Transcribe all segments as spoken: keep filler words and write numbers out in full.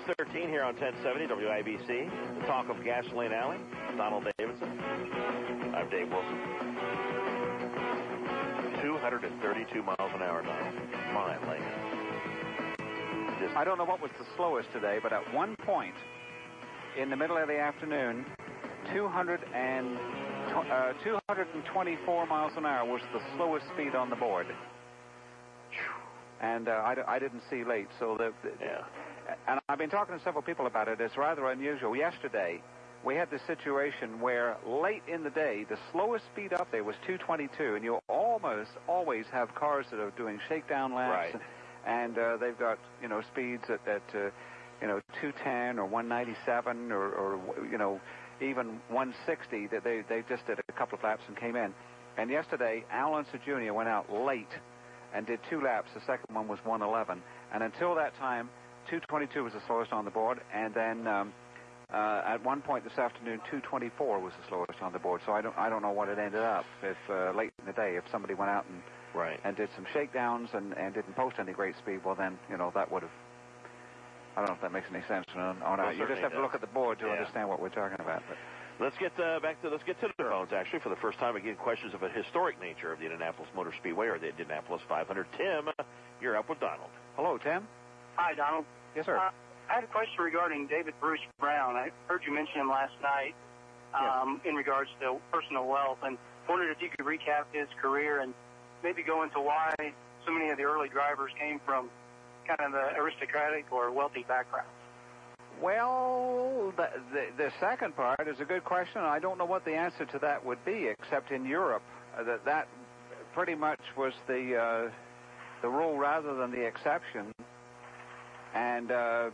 thirteen here on ten seventy W I B C. The talk of Gasoline Alley. Donald Davidson. I'm Dave Wilson. two hundred thirty-two miles an hour, Donald. My land. Just I don't know what was the slowest today, but at one point in the middle of the afternoon, two hundred and, uh, two hundred twenty-four miles an hour was the slowest speed on the board. And uh, I, I didn't see late, so the, the yeah. And I've been talking to several people about it. It's rather unusual. Yesterday, we had this situation where late in the day, the slowest speed up there was two twenty-two, and you almost always have cars that are doing shakedown laps, right. and uh, they've got, you know, speeds at, at uh, you know, two ten or one ninety-seven or, or you know, even one sixty. That they they just did a couple of laps and came in. And yesterday, Al Unser Junior went out late and did two laps. The second one was one eleven, and until that time, two twenty-two was the slowest on the board, and then um, uh, at one point this afternoon, two twenty-four was the slowest on the board. So I don't, I don't know what it ended up. If uh, late in the day, if somebody went out and right. and did some shakedowns and, and didn't post any great speed, well then, you know, that would have. I don't know if that makes any sense or not. Well, you just have does. to look at the board to yeah. understand what we're talking about. But. Let's get uh, back to let's get to the phones. Actually, for the first time, again, questions of a historic nature of the Indianapolis Motor Speedway or the Indianapolis five hundred. Tim, you're up with Donald. Hello, Tim. Hi, Donald. Yes, sir. Uh, I had a question regarding David Bruce Brown. I heard you mention him last night um, yes. in regards to personal wealth, and wondered if you could recap his career and maybe go into why so many of the early drivers came from kind of the aristocratic or wealthy backgrounds. Well, the, the, the second part is a good question. I don't know what the answer to that would be, except in Europe, uh, that that pretty much was the uh, the rule rather than the exception. And uh,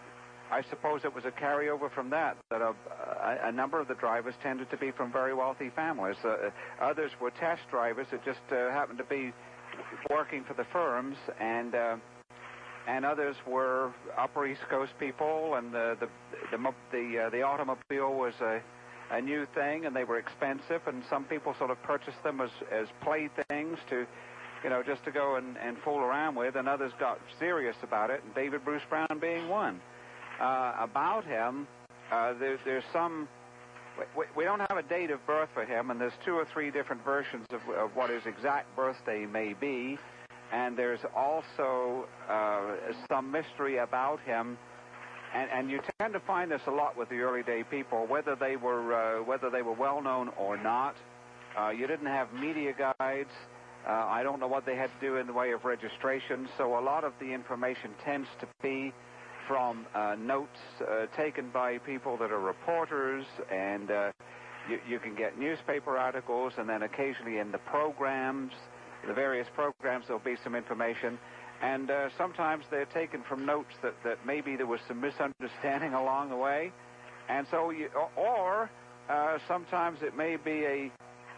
I suppose it was a carryover from that, that a, a, a number of the drivers tended to be from very wealthy families. Uh, others were test drivers that just uh, happened to be working for the firms, and uh, and others were Upper East Coast people, and the the the the, uh, the automobile was a, a new thing, and they were expensive, and some people sort of purchased them as as playthings to, you know, just to go and, and fool around with, and others got serious about it, and David Bruce Brown being one. Uh, about him, uh, there, there's some. We, we don't have a date of birth for him, and there's two or three different versions of, of what his exact birthday may be. And there's also uh, some mystery about him, and, and you tend to find this a lot with the early day people, whether they were uh, whether they were well known or not. Uh, you didn't have media guides. Uh, I don't know what they had to do in the way of registration. So a lot of the information tends to be from uh, notes uh, taken by people that are reporters, and uh, you, you can get newspaper articles, and then occasionally in the programs. The various programs, there'll be some information, and uh, sometimes they're taken from notes that, that maybe there was some misunderstanding along the way, and so you, or uh, sometimes it may be a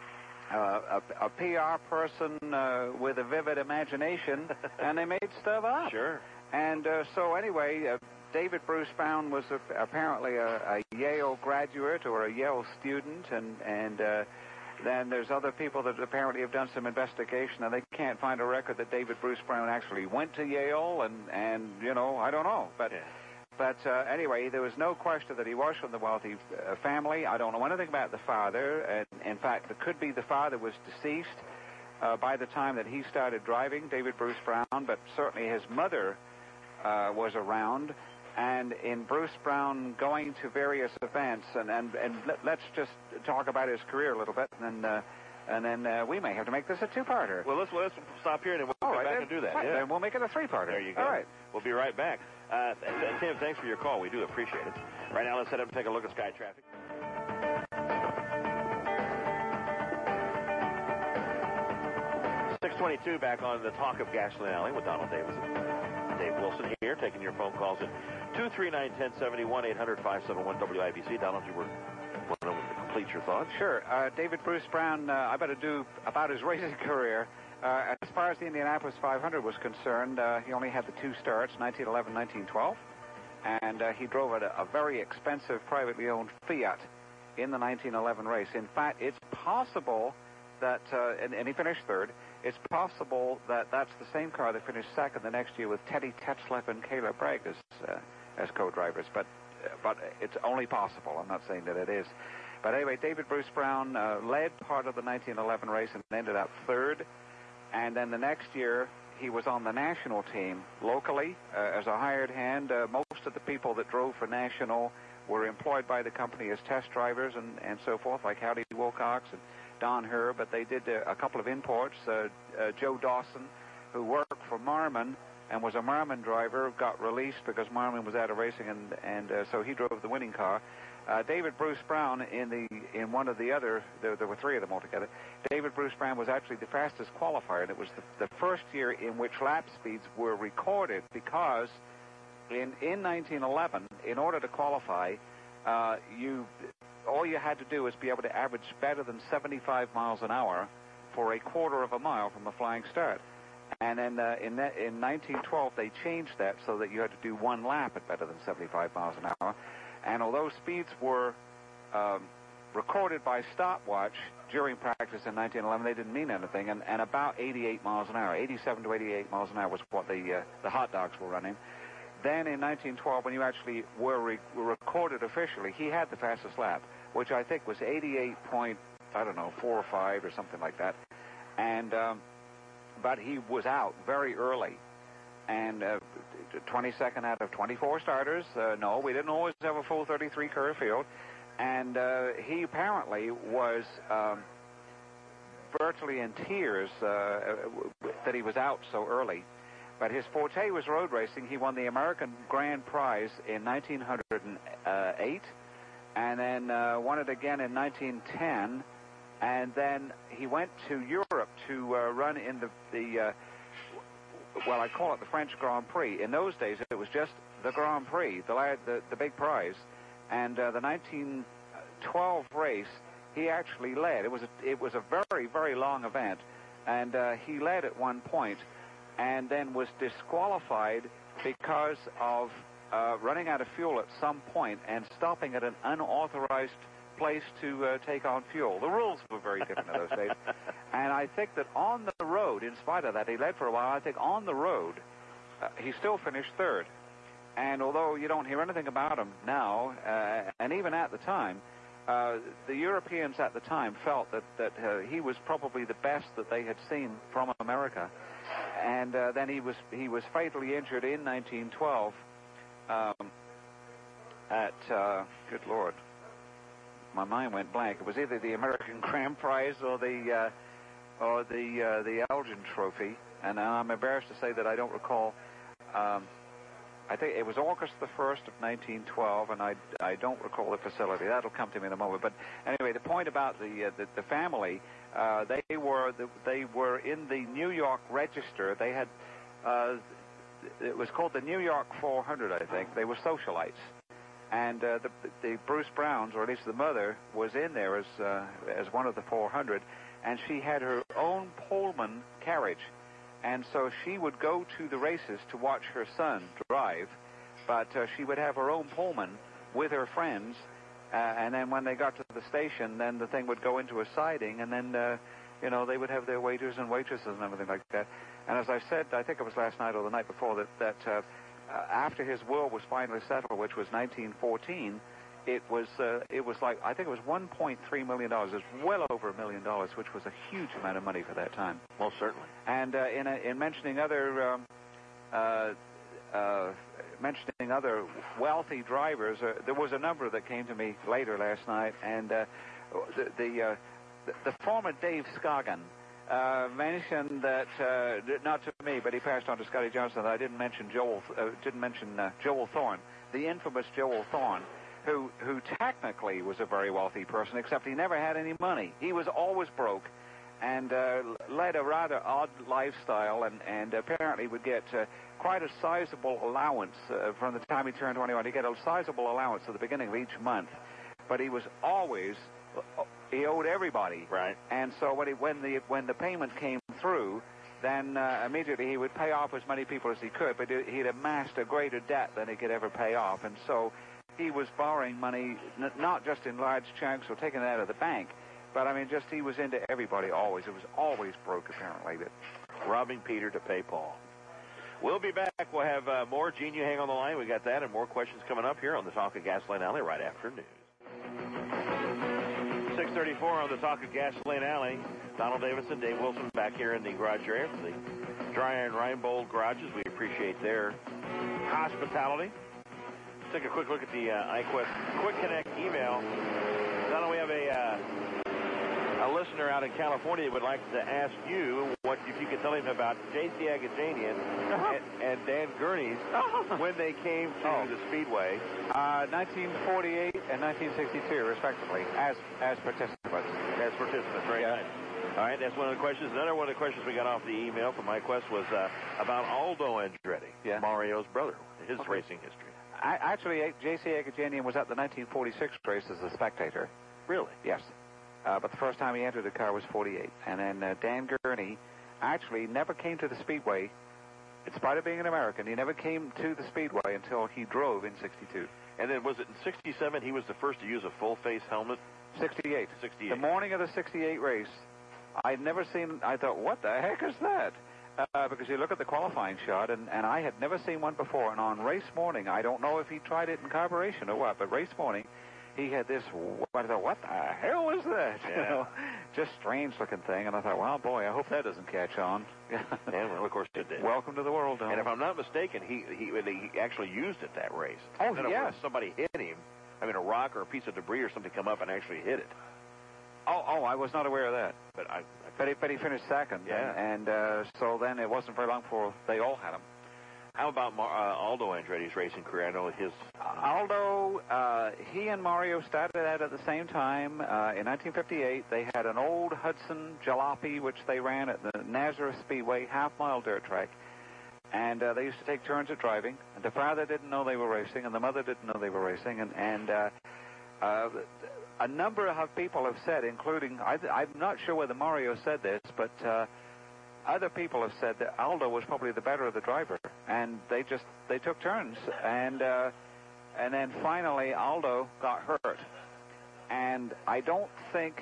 uh, a, a P R person uh, with a vivid imagination, and they made stuff up. Sure. And uh, so anyway, uh, David Bruce Brown was a, apparently a, a Yale graduate or a Yale student, and and. Uh, Then there's other people that apparently have done some investigation, and they can't find a record that David Bruce Brown actually went to Yale, and, and you know, I don't know. But, yeah. but uh, anyway, there was no question that he was from the wealthy uh, family. I don't know anything about the father. And in fact, it could be the father was deceased uh, by the time that he started driving, David Bruce Brown, but certainly his mother uh, was around. And in Bruce Brown going to various events, and, and, and let's just talk about his career a little bit, and then, uh, and then uh, we may have to make this a two-parter. Well, let's, let's stop here, and we'll All come right, back then, and do that. Right, yeah. Then we'll make it a three-parter. There you go. All right. We'll be right back. Uh, Tim, thanks for your call. We do appreciate it. Right now, let's head up and take a look at Sky Traffic. six twenty-two, back on the talk of Gasoline Alley with Donald Davidson. Dave Wilson here, taking your phone calls at two three nine, one oh seven one, eight hundred, five seven one, W I B C. Donald, you were wanting to complete your thoughts? Sure. Uh, David Bruce Brown, uh, I better do about his racing career. Uh, as far as the Indianapolis five hundred was concerned, uh, he only had the two starts, nineteen eleven, nineteen twelve. And uh, he drove a, a very expensive privately owned Fiat in the nineteen eleven race. In fact, it's possible that, uh, and, and he finished third, it's possible that that's the same car that finished second the next year with Teddy Tetzlaff and Caleb Bragg as, uh, as co-drivers. But but it's only possible. I'm not saying that it is. But anyway, David Bruce Brown uh, led part of the nineteen eleven race and ended up third. And then the next year, he was on the national team locally uh, as a hired hand. Uh, most of the people that drove for National were employed by the company as test drivers and, and so forth, like Howdy Wilcox and Don Herr, but they did uh, a couple of imports. Uh, uh, Joe Dawson, who worked for Marmon and was a Marmon driver, got released because Marmon was out of racing, and, and uh, so he drove the winning car. Uh, David Bruce Brown, in the in one of the other, there, there were three of them altogether, David Bruce Brown was actually the fastest qualifier, and it was the, the first year in which lap speeds were recorded, because in, in nineteen eleven, in order to qualify, uh, you all you had to do was be able to average better than seventy-five miles an hour for a quarter of a mile from a flying start. And then uh, in, in nineteen twelve, they changed that so that you had to do one lap at better than seventy-five miles an hour. And although speeds were um, recorded by stopwatch during practice in nineteen eleven, they didn't mean anything. And, and about eighty-eight miles an hour, eighty-seven to eighty-eight miles an hour was what the uh, the hot dogs were running. Then in nineteen twelve, when you actually were, re- were recorded officially, he had the fastest lap, which I think was eighty-eight point, I don't know, four or five or something like that. And um, but he was out very early. And uh, twenty-second out of twenty-four starters. Uh, no, we didn't always have a full thirty-three car field. And uh, he apparently was um, virtually in tears uh, that he was out so early. But his forte was road racing. He won the American Grand Prize in nineteen oh eight, and then uh, won it again in nineteen ten. And then he went to Europe to uh, run in the... the uh, well, I call it the French Grand Prix. In those days, it was just the Grand Prix, the the, the big prize. And uh, the nineteen twelve race, he actually led. It was a, it was a very, very long event. And uh, he led at one point and then was disqualified because of uh, running out of fuel at some point and stopping at an unauthorized place to uh, take on fuel. The rules were very different in those days. And I think that on the road, in spite of that, he led for a while. I think on the road, uh, he still finished third. And although you don't hear anything about him now, uh, and even at the time, uh, the Europeans at the time felt that, that uh, he was probably the best that they had seen from America. And uh, then he was he was fatally injured in nineteen twelve um, at, uh, good Lord, my mind went blank. It was either the American Grand Prize or the uh, or the uh, the Elgin Trophy, and I'm embarrassed to say that I don't recall. Um, I think it was August the first of nineteen twelve, and I, I don't recall the facility. That'll come to me in a moment. But anyway, the point about the uh, the, the family, uh, they were the, they were in the New York Register. They had uh, it was called the New York four hundred, I think. They were socialites. And uh, the, the Bruce Browns, or at least the mother, was in there as uh, as one of the four hundred, and she had her own Pullman carriage, and so she would go to the races to watch her son drive, but uh, she would have her own Pullman with her friends, uh, and then when they got to the station, then the thing would go into a siding, and then uh, you know they would have their waiters and waitresses and everything like that. And as I said, I think it was last night or the night before that that. Uh, Uh, after his will was finally settled, which was nineteen fourteen, it was uh, it was like, I think it was one point three million dollars. It was well over a million dollars, which was a huge amount of money for that time. Well, certainly. And uh, in, a, in mentioning other um, uh, uh, mentioning other wealthy drivers, uh, there was a number that came to me later last night, and uh, the the, uh, the the former Dave Scoggin Uh, mentioned that, uh, not to me, but he passed on to Scotty Johnson, that I didn't mention Joel, uh, didn't mention uh, Joel Thorne, the infamous Joel Thorne, who who technically was a very wealthy person, except he never had any money. He was always broke, and uh, led a rather odd lifestyle, and, and apparently would get uh, quite a sizable allowance uh, from the time he turned twenty-one. He'd get a sizable allowance at the beginning of each month, but he was always... He owed everybody, right? And so when he, when the when the payment came through, then uh, immediately he would pay off as many people as he could. But he'd amassed a greater debt than he could ever pay off, and so he was borrowing money n- not just in large chunks or taking it out of the bank, but I mean just he was into everybody always. It was always broke apparently. That robbing Peter to pay Paul. We'll be back. We'll have uh, more. Gene, you hang on the line. We got that and more questions coming up here on the Talk of Gasoline Alley right after news. six thirty-four on the Talk of Gasoline Alley. Donald Davidson, Dave Wilson back here in the garage area for the Dry Iron Reinbold garages. We appreciate their hospitality. Take a quick look at the uh, iQuest Quick Connect email. Donald, we have a uh, a listener out in California that would like to ask you what if you could tell him about J C Agajanian Uh-huh. and, and Dan Gurney's when they came to Oh. the Speedway. Uh, nineteen forty-eight and nineteen sixty-two, respectively, as as participants. As participants, very Yeah. nice. All right, that's one of the questions. Another one of the questions we got off the email from iQuest was uh, about Aldo Andretti, Yeah. Mario's brother, his Okay. racing history. I, actually, J C Agajanian was at the nineteen forty-six race as a spectator. Really? Yes. Uh, but the first time he entered the car was forty-eight. And then uh, Dan Gurney actually never came to the Speedway. In spite of being an American, he never came to the Speedway until he drove in sixty-two. And then was it in sixty-seven he was the first to use a full-face helmet? sixty-eight. sixty-eight. The morning of the sixty-eight race, I'd never seen, I thought, what the heck is that? Uh, because you look at the qualifying shot, and, and I had never seen one before. And on race morning, I don't know if he tried it in carburation or what, but race morning, he had this, I thought, what the hell is that? Yeah. You know, just strange looking thing. And I thought, well, boy, I hope that doesn't catch on. And well, of course it did. Welcome to the world, Don. And if I'm not mistaken, he he, he actually used it that race. Oh, then yes. Somebody hit him. I mean, a rock or a piece of debris or something come up and actually hit it. Oh, oh, I was not aware of that. But I, I But he, but he finished second. Yeah. And, and uh, so then it wasn't very long before they all had him. how about Mar- uh, Aldo Andretti's racing career? I know his. Aldo, uh, he and Mario started out at the same time. Uh, in nineteen fifty-eight, they had an old Hudson Jalopy, which they ran at the Nazareth Speedway, half-mile dirt track. And uh, they used to take turns at driving. And the father didn't know they were racing, and the mother didn't know they were racing. And, and uh, uh, a number of people have said, including, I, I'm not sure whether Mario said this, but uh, other people have said that Aldo was probably the better of the driver. And they just, they took turns. And... Uh, And then finally, Aldo got hurt. And I don't think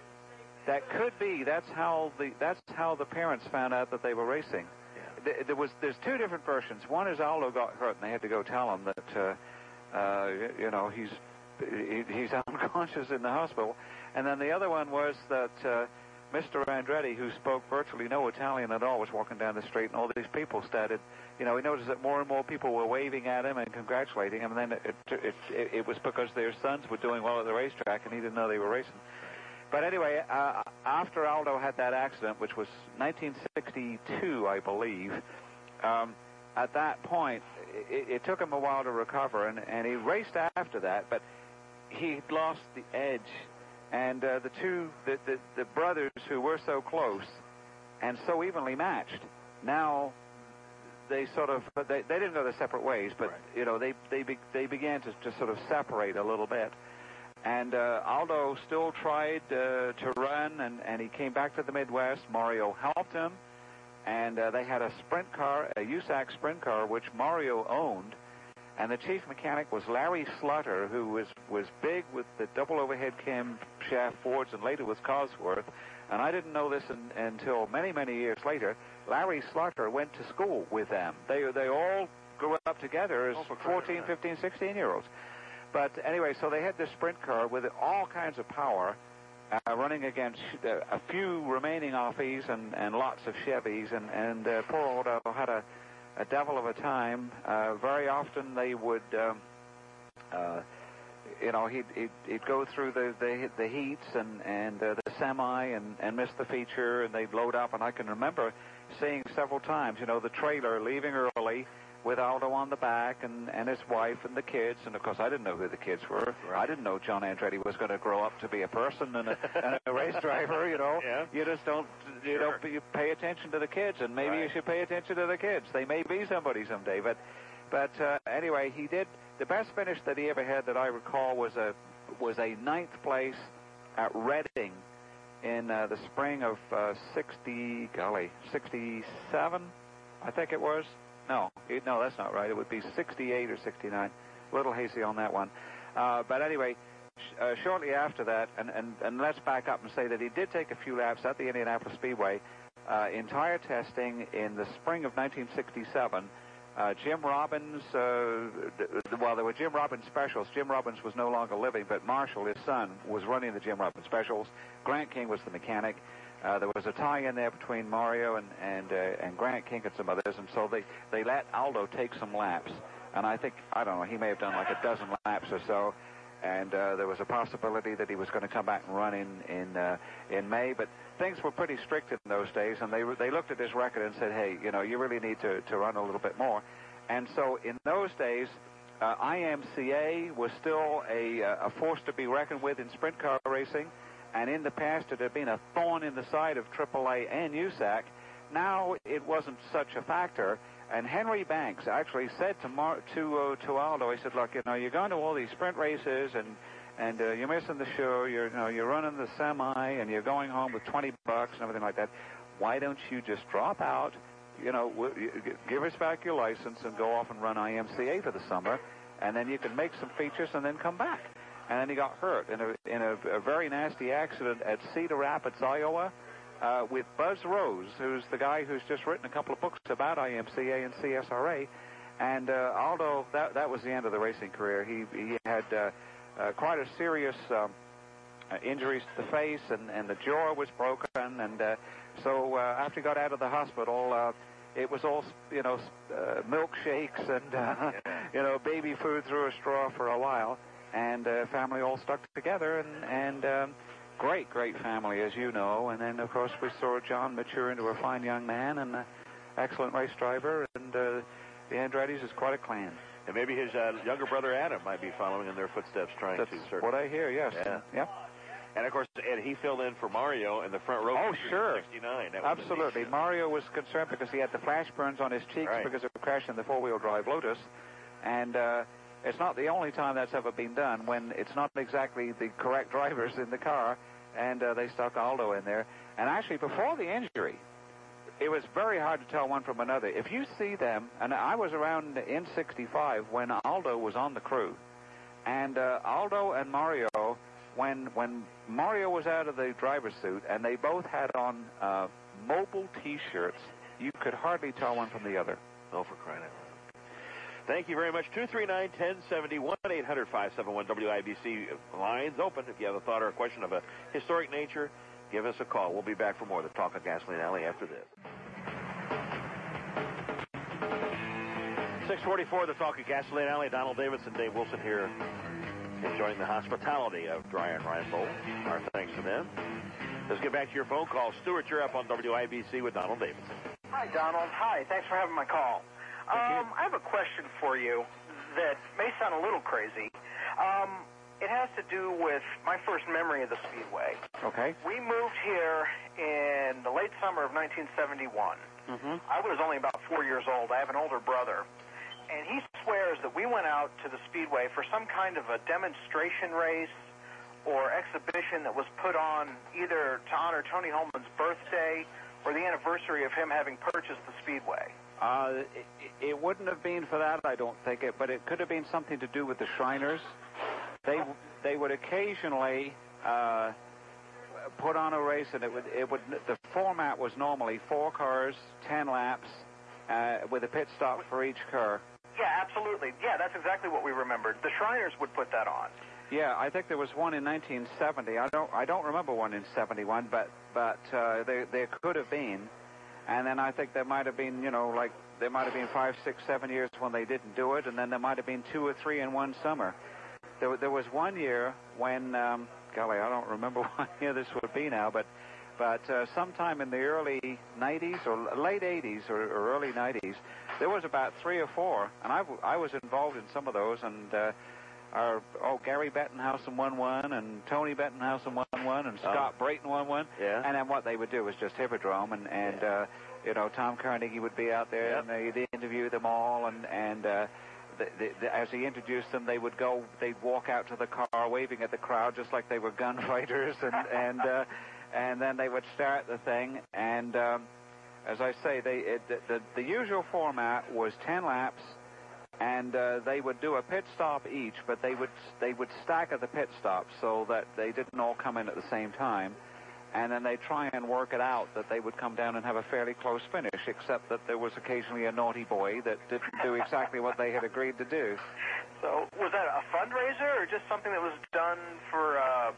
that could be. That's how the that's how the parents found out that they were racing. Yeah. There was there's two different versions. One is Aldo got hurt, and they had to go tell him that uh, uh, you know he's he, he's unconscious in the hospital. And then the other one was that uh, Mister Andretti, who spoke virtually no Italian at all, was walking down the street, and all these people started. You know, he noticed that more and more people were waving at him and congratulating him, and then it, it, it, it was because their sons were doing well at the racetrack, and he didn't know they were racing. But anyway, uh, after Aldo had that accident, which was nineteen sixty-two, I believe, um, at that point, it, it took him a while to recover, and, and he raced after that, but he lost the edge. And uh, the two, the, the, the brothers who were so close and so evenly matched, now they sort of, they, they didn't go their separate ways, but, right. you know, they they be, they began to, to sort of separate a little bit. And uh, Aldo still tried uh, to run, and, and he came back to the Midwest. Mario helped him, and uh, they had a sprint car, a U S A C sprint car, which Mario owned. And the chief mechanic was Larry Slutter, who was, was big with the double overhead cam shaft Fords and later with Cosworth. And I didn't know this in, until many, many years later. Larry Slutter went to school with them. They they all grew up together as oh, fourteen, fifteen, sixteen-year-olds. But anyway, so they had this sprint car with all kinds of power, uh, running against uh, a few remaining Offis and, and lots of Chevys. And, and uh, poor Aldo had a... a devil of a time. Uh, very often they would, um, uh, you know, he'd, he'd, he'd go through the, the, the heats and, and uh, the semi and, and miss the feature, and they'd load up. And I can remember seeing several times, you know, the trailer leaving early with Aldo on the back and, and his wife and the kids. And, of course, I didn't know who the kids were. Right. I didn't know John Andretti was going to grow up to be a person and a, and a race driver, you know. Yeah. You just don't, you Sure. don't you pay attention to the kids, and maybe Right. you should pay attention to the kids. They may be somebody someday. But, but uh, anyway, he did, the best finish that he ever had that I recall was a, was a ninth place at Reading in uh, the spring of uh, sixty, golly, sixty-seven, I think it was. No, it, no, that's not right. It would be sixty-eight or sixty-nine. A little hazy on that one. Uh, but anyway, sh- uh, shortly after that, and, and, and let's back up and say that he did take a few laps at the Indianapolis Speedway, uh, entire testing in the spring of nineteen sixty-seven. Uh, Jim Robbins, uh, well, there were Jim Robbins specials. Jim Robbins was no longer living, but Marshall, his son, was running the Jim Robbins specials. Grant King was the mechanic. Uh, there was a tie-in there between Mario and and, uh, and Grant King and some others, and so they, they let Aldo take some laps. And I think, I don't know, he may have done like a dozen laps or so. And uh, there was a possibility that he was going to come back and run in in, uh, in May, but things were pretty strict in those days, and they they looked at his record and said, hey, you know, you really need to, to run a little bit more. And so in those days, uh, I M C A was still a, a force to be reckoned with in sprint car racing, and in the past it had been a thorn in the side of triple A and U S A C. Now it wasn't such a factor. And Henry Banks actually said to Mar- to uh, to Aldo, he said, "Look, you know, you're going to all these sprint races, and and uh, you're missing the show. You're you know you're running the semi, and you're going home with twenty bucks and everything like that. Why don't you just drop out? You know, w- give us back your license and go off and run I M C A for the summer, and then you can make some features and then come back." And then he got hurt in a in a, a very nasty accident at Cedar Rapids, Iowa. Uh, with Buzz Rose, who's the guy who's just written a couple of books about I M C A and C S R A. And uh, Aldo, that that was the end of the racing career. He he had uh, uh, quite a serious um, uh, injuries to the face, and, and the jaw was broken. And uh, so uh, after he got out of the hospital, uh, it was all, you know, uh, milkshakes and, uh, you know, baby food through a straw for a while. And uh, family all stuck together, and... and um, Great, great family, as you know. And then, of course, we saw John mature into a fine young man and an excellent race driver. And uh, the Andretti's is quite a clan. And maybe his uh, younger brother Adam might be following in their footsteps, trying That's to. That's what I hear, yes. Yeah. Yep. And, of course, and he filled in for Mario in the front row. Oh, sure. sixty-nine. That was Absolutely. neat, Mario was concerned because he had the flash burns on his cheeks right. because of a crash in the four-wheel drive Lotus. And... Uh, It's not the only time that's ever been done when it's not exactly the correct drivers in the car, and uh, they stuck Aldo in there. And actually, before the injury, it was very hard to tell one from another. If you see them, and I was around in sixty-five when Aldo was on the crew, and uh, Aldo and Mario, when when Mario was out of the driver's suit, and they both had on uh, mobile T-shirts, you could hardly tell one from the other. Oh, for crying out loud. Thank you very much. two three nine, one oh seven oh, one eight hundred, five seven one, W I B C. Lines open. If you have a thought or a question of a historic nature, give us a call. We'll be back for more of the Talk of Gasoline Alley after this. six forty-four, the Talk of Gasoline Alley. Donald Davis and Dave Wilson here, enjoying the hospitality of Dryer and Reinbold. Our thanks to them. Let's get back to your phone call. Stuart, you're up on W I B C with Donald Davidson. Hi, Donald. Hi. Thanks for having my call. Um, I have a question for you that may sound a little crazy. Um, it has to do with my first memory of the Speedway. Okay. We moved here in the late summer of nineteen seventy-one. Mm-hmm. I was only about four years old. I have an older brother. And he swears that we went out to the Speedway for some kind of a demonstration race or exhibition that was put on either to honor Tony Holman's birthday or the anniversary of him having purchased the Speedway. Uh, it, it wouldn't have been for that, I don't think it, but it could have been something to do with the Shriners. They they would occasionally uh, put on a race, and it would it would the format was normally four cars, ten laps, uh, with a pit stop for each car. Yeah, absolutely. Yeah, that's exactly what we remembered. The Shriners would put that on. Yeah, I think there was one in nineteen seventy. I don't I don't remember one in seventy-one, but but uh, there there could have been. And then I think there might have been, you know, like there might have been five, six, seven years when they didn't do it, and then there might have been two or three in one summer. There, there was one year when, um, golly, I don't remember what year this would be now, but but uh, sometime in the early nineties or late eighties or, or early nineties, there was about three or four, and I, I was involved in some of those, and uh, our, oh, Gary Bettenhausen won one, and Tony Bettenhausen won one, and Scott oh. Brayton won one. Yeah. And then what they would do was just Hippodrome, and, and yeah. uh, you know, Tom Carnegie would be out there, yep. and they'd interview them all, and, and uh, the, the, the, as he introduced them, they would go, they'd walk out to the car waving at the crowd just like they were gunfighters, and, and, uh, and then they would start the thing, and um, as I say, they it, the, the, the usual format was ten laps, and uh, they would do a pit stop each, but they would they would stagger the pit stops so that they didn't all come in at the same time. and then they try and work it out that they would come down and have a fairly close finish, except that there was occasionally a naughty boy that didn't do exactly what they had agreed to do. So was that a fundraiser or just something that was done for... Uh...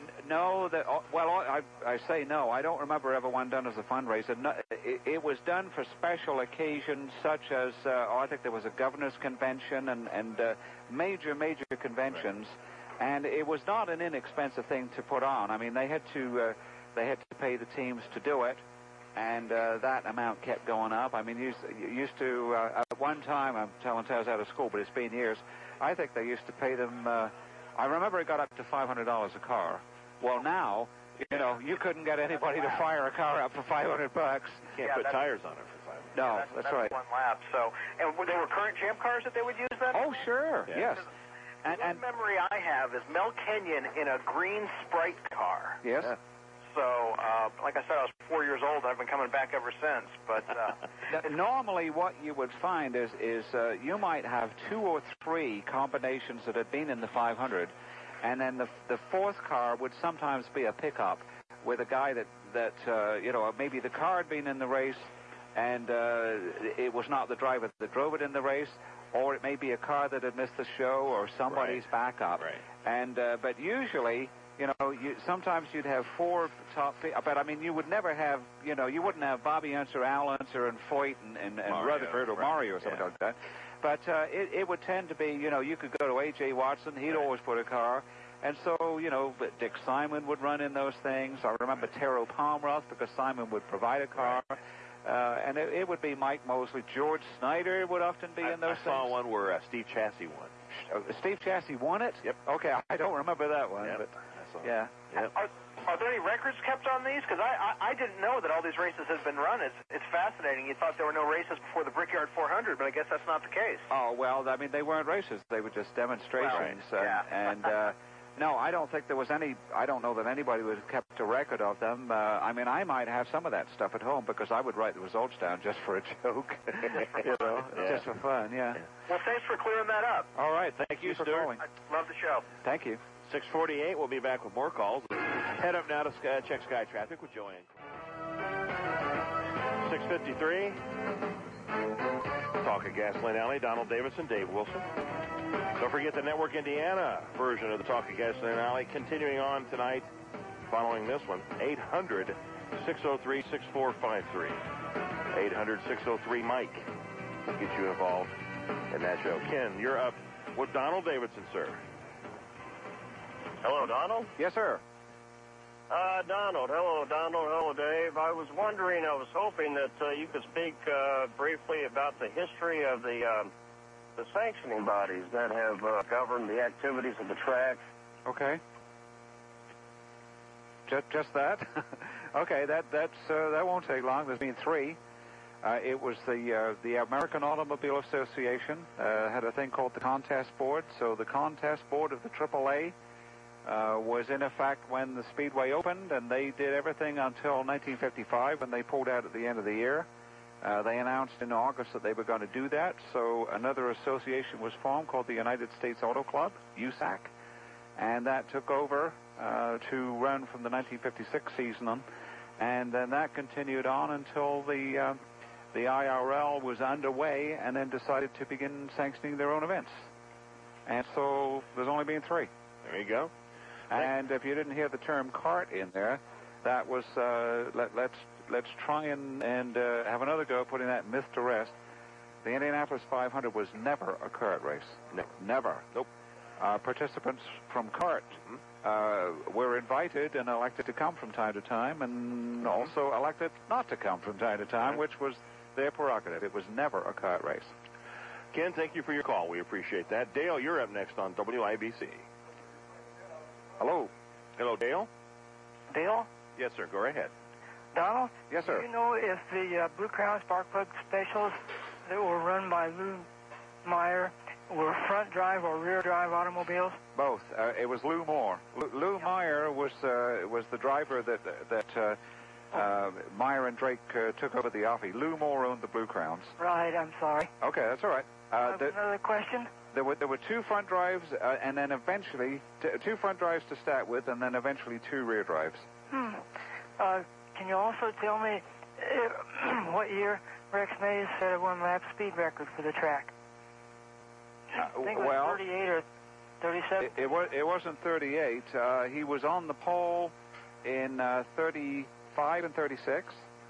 No, that well, I, I say no. I don't remember ever one done as a fundraiser. No, it, it was done for special occasions such as, uh, oh, I think there was a governor's convention and, and uh, major, major conventions. Right. And it was not an inexpensive thing to put on. I mean, they had to... Uh, They had to pay the teams to do it, and uh, that amount kept going up. I mean, used, used to, uh, at one time, I'm telling tales out of school, but it's been years, I think they used to pay them, uh, I remember it got up to five hundred dollars a car. Well, now, you know, you couldn't get anybody to fire a car up for five hundred bucks. You can't yeah, put tires on it for five hundred. No, yeah, that's, that's, that's right. one lap. So, and were they were current jam cars that they would use then? Oh, sure, yeah. yes. And, and one memory I have is Mel Kenyon in a green Sprite car. Yes. Yeah. So, uh, like I said, I was four years old. I've been coming back ever since. But uh, normally, what you would find is is uh, you might have two or three combinations that had been in the five hundred, and then the the fourth car would sometimes be a pickup with a guy that that uh, you know maybe the car had been in the race, and uh, it was not the driver that drove it in the race, or it may be a car that had missed the show or somebody's right. backup. Right. And uh, but usually. You know, you, sometimes you'd have four top, but I mean, you would never have, you know, you wouldn't have Bobby Unser, Al Unser, and Foyt and, and, and Mario, Rutherford or right. Mario or something yeah. like that. But uh, it, it would tend to be, you know, you could go to A J Watson, he'd right. always put a car. And so, you know, Dick Simon would run in those things. I remember Tero Palmroth because Simon would provide a car. Right. Uh, and it, it would be Mike Mosley. George Snyder would often be I, in those I things. saw one where uh, Steve Chassie won. Uh, Steve Chassie won it? Yep. Okay, I don't remember that one. Yep. But I saw yeah. Yep. Are, are there any records kept on these? Because I, I I didn't know that all these races had been run. It's it's fascinating. You thought there were no races before the Brickyard four hundred, but I guess that's not the case. Oh, well, I mean, they weren't races. They were just demonstrations. Well, and, yeah. and uh, no, I don't think there was any, I don't know that anybody would have kept a record of them. Uh, I mean, I might have some of that stuff at home because I would write the results down just for a joke. you know, yeah. just for fun, yeah. Well, thanks for clearing that up. All right, thank you, you, for Stuart. calling. I love the show. Thank you. six forty-eight, we'll be back with more calls. Head up now to Sky, check Sky Traffic with Joanne. six fifty-three. Talk of Gasoline Alley, Donald Davidson, Dave Wilson. Don't forget the Network Indiana version of the Talk of Gasoline Alley continuing on tonight following this one. eight hundred, six oh three, six four five three. eight hundred, six oh three, Mike. We'll get you involved in that show. Ken, you're up with Donald Davidson, sir. Hello, Donald. Yes, sir. Uh, Donald. Hello, Donald. Hello, Dave. I was wondering, I was hoping that uh, you could speak uh, briefly about the history of the um, the sanctioning bodies that have uh, governed the activities of the track. Okay. Just, just that? Okay, that that's uh, that won't take long. There's been three. Uh, it was the uh, the American Automobile Association uh, had a thing called the Contest Board. So the Contest Board of the triple A uh, was in effect when the Speedway opened, and they did everything until nineteen fifty-five when they pulled out at the end of the year. Uh, they announced in August that they were going to do that. So another association was formed called the United States Auto Club, U S A C, and that took over uh, to run from the nineteen fifty-six season on, and then that continued on until the uh, the I R L was underway and then decided to begin sanctioning their own events. And so there's only been three. There you go. And if you didn't hear the term cart in there, that was, uh, let, let's let's try and, and uh, have another go at putting that myth to rest. The Indianapolis five hundred was never a kart race. No. Never. Nope. Uh, participants from kart Mm-hmm. uh, were invited and elected to come from time to time, and Mm-hmm. also elected not to come from time to time, Right. which was their prerogative. It was never a kart race. Ken, thank you for your call. We appreciate that. Dale, you're up next on W I B C. Hello. Hello, Dale. Dale? Yes, sir. Go right ahead. Donald? Yes, sir. Do you know if the uh, Blue Crown Spark Plug specials that were run by Lou Meyer were front drive or rear drive automobiles? Both. Uh, it was Lou Moore. Lou, Lou Meyer was uh, was the driver that that uh, uh, Meyer and Drake uh, took over the Offie. Lou Moore owned the Blue Crowns. Right, I'm sorry. Okay, that's all right. I Uh, have the, another question. there were there were two front drives, uh, and then eventually t- two front drives to start with, and then eventually two rear drives. Hmm. Uh, can you also tell me uh, what year Rex Mays set a one-lap speed record for the track? Uh, I think it was well, thirty-eight or thirty-seven. It, it, was, it wasn't thirty-eight. Uh, he was on the pole in uh, thirty-five and thirty-six,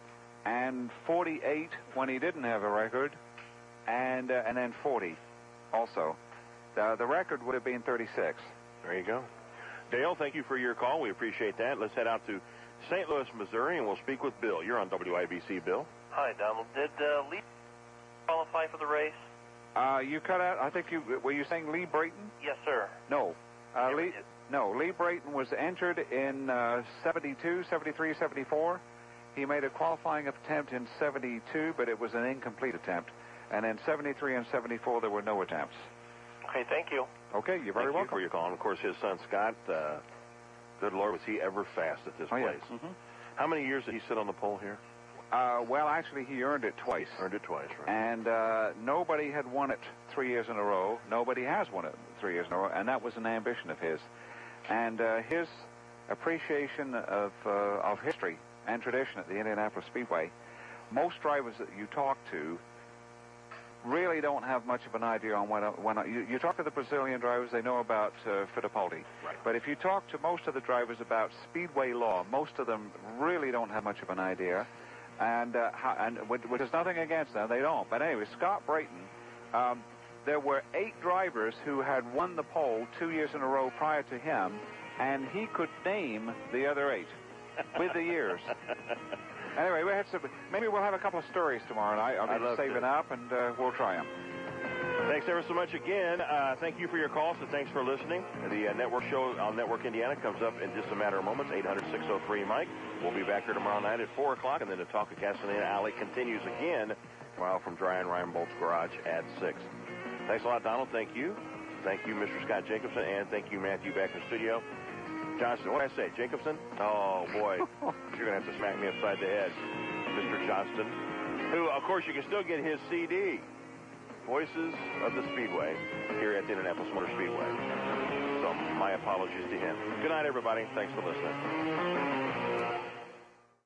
and forty-eight when he didn't have a record, and uh, and then forty also. Uh, the record would have been thirty-six. There you go. Dale, thank you for your call. We appreciate that. Let's head out to Saint Louis, Missouri, and we'll speak with Bill. You're on W I B C, Bill. Hi, Donald. Did uh, Lee qualify for the race? Uh, you cut out, I think you, were you saying Lee Brayton? Yes, sir. No. Uh, Never Lee, did. no, Lee Brayton was entered in uh, seventy-two, seventy-three, seventy-four. He made a qualifying attempt in seventy-two, but it was an incomplete attempt. And in seventy-three and seventy-four, there were no attempts. Okay, thank you. Okay, you're very Thank welcome. you for your call. And, of course, his son, Scott, uh, good Lord, was he ever fast at this Oh, yeah. place. Mm-hmm. How many years did he sit on the pole here? Uh, well, actually, he earned it twice. Earned it twice, right? And uh, nobody had won it three years in a row. Nobody has won it three years in a row, and that was an ambition of his. And uh, his appreciation of uh, of history and tradition at the Indianapolis Speedway, most drivers that you talk to really don't have much of an idea on when, when you, you talk to the Brazilian drivers, they know about uh, Fittipaldi. Right. But if you talk to most of the drivers about Speedway law, most of them really don't have much of an idea. And, uh, how, and which, which is nothing against them, they don't. But anyway, Scott Brayton, um, there were eight drivers who had won the pole two years in a row prior to him, and he could name the other eight with the years. Anyway, we had some, maybe we'll have a couple of stories tomorrow night. I'll I'd be love saving to. up, and uh, we'll try them. Thanks ever so much again. Uh, thank you for your calls, and thanks for listening. The uh, network show on Network Indiana comes up in just a matter of moments, eight hundred, six oh three, Mike. We'll be back here tomorrow night at four o'clock, and then the Talk of Gasolina Alley continues again tomorrow from Dryan Reinbold's Garage at six. Thanks a lot, Donald. Thank you. Thank you, Mister Scott Jacobson, and thank you, Matthew, back in the studio. Johnston, what did I say, Jacobson? Oh, boy. You're going to have to smack me upside the head. Mister Johnston, who, of course, you can still get his C D, Voices of the Speedway, here at the Indianapolis Motor Speedway. So my apologies to him. Good night, everybody. Thanks for listening.